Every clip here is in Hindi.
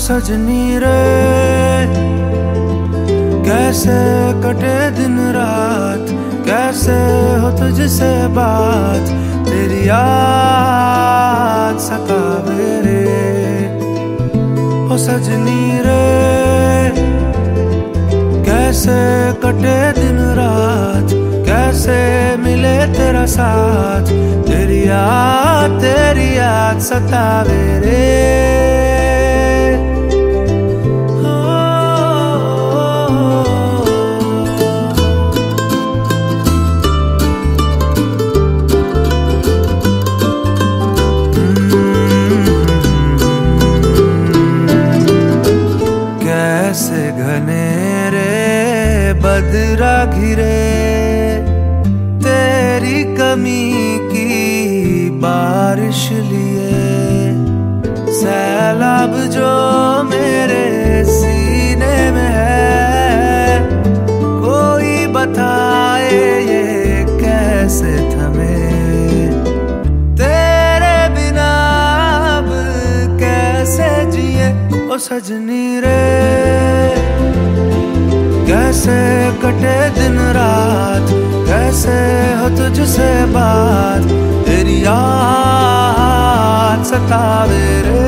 सजनी रे, कैसे कटे दिन रात, कैसे हो तुझसे बात, तेरी याद सतावे रे। ओ सजनी रे, कैसे कटे दिन रात, कैसे मिले तेरा साथ, तेरी याद सतावे रे। कैसे घनेरे बदरा घिरे, तेरी कमी की बारिश लिए, सैलाब जो मेरे सीने में है, कोई बताए ये कैसे थमे, तेरे बिना अब कैसे जिए। ओ सजनी रे, कैसे कटे दिन रात, कैसे हो तुझसे बात, तेरी याद सतावे रे।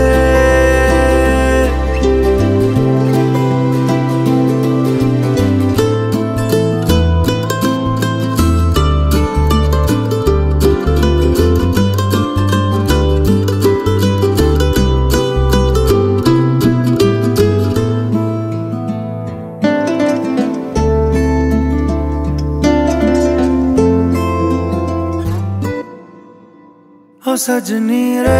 ओ सजनी रे,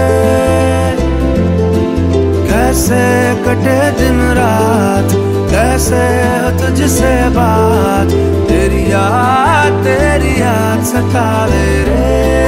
कैसे कटे दिन रात, कैसे हो तुझसे बात, तेरी याद सतावे रे।